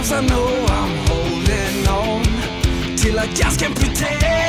Cause I know I'm holding on till I just can't pretend.